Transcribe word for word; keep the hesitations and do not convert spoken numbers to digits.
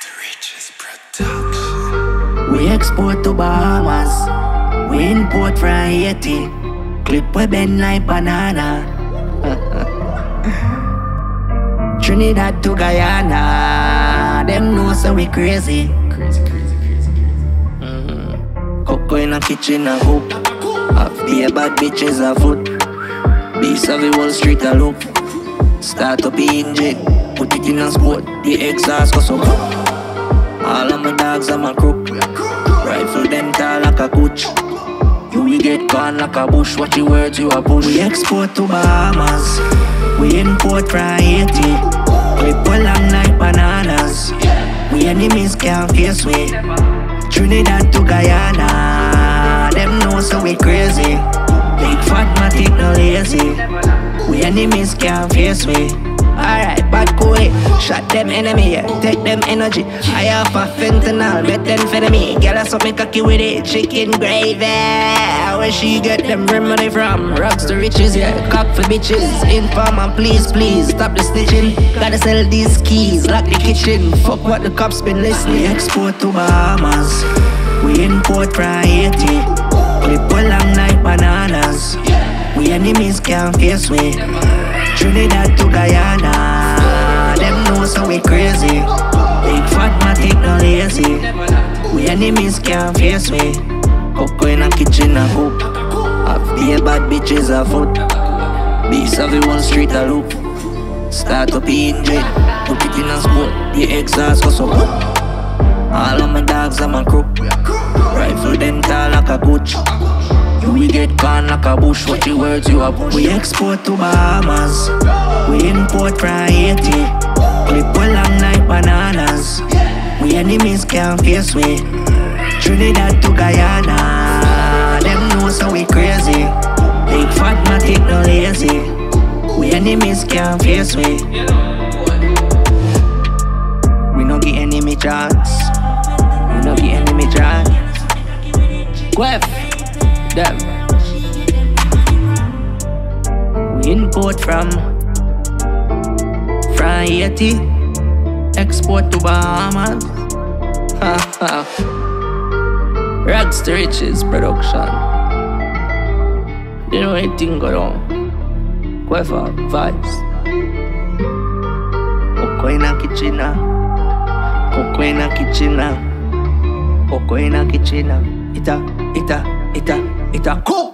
Riches Production. We export to Bahamas, we import from Haiti. Clip we bend like banana. Trinidad to Guyana, them know so we crazy. Crazy, crazy, crazy, crazy. Mm. Cocoa in a kitchen a hoop, half be a bad bitches a foot. Be savvy Wall Street a look. Start up the engine, put it in a sport. The exhaust goes up. All of my dogs are my crook. Rifle them tall like a coach. You will get gone like a bush. Watch the words you a push. We export to Bahamas, we import from Haiti. We pull them like bananas. We enemies can't face we. Trinidad to Guyana, them know so we crazy. Big fat matic no lazy. We enemies can't face we. Alright, bad boy, shot them enemy, yeah. Take them energy. I have a fentanyl, bet them for me. Girl, I saw me cocky with it, chicken gravy. Where she get them money from? Rocks to riches, yeah. Cock for bitches. Informer, please, please, stop the snitching. Gotta sell these keys, lock the kitchen. Fuck what the cops been listening. We export to Bahamas, we import from Haiti. We pull them like bananas. We enemies can't face we. Trinidad to Guyana, them know so we crazy. Big fat matic no lazy. We enemies can't face we. Cocoa in a kitchen a cook, half be a bad bitches a foot. Be savvy Wall Street a look. Start up the engine, put it in a sport. The exhaust goes up. All of my dogs are my crook. Rifle them tall like a coach. You will get gone like a bush. Watch the words you a push. We export to Bahamas, we import from Haiti. We pull them like bananas. We enemies can't face we. Trinidad to Guyana, them know so we crazy. Big fat matic no lazy. We enemies can't face we. We no give enemy chance. We no give enemy chance. Quef them. We import from from Haiti, export to Bahamas. Ha ha. Rags to Riches Production. You know anything go on? Quever vibes. Cocoa in a kitchen, Cocoa in a kitchen, Cocoa in a kitchen. Ita, ita, ita, ita, cool.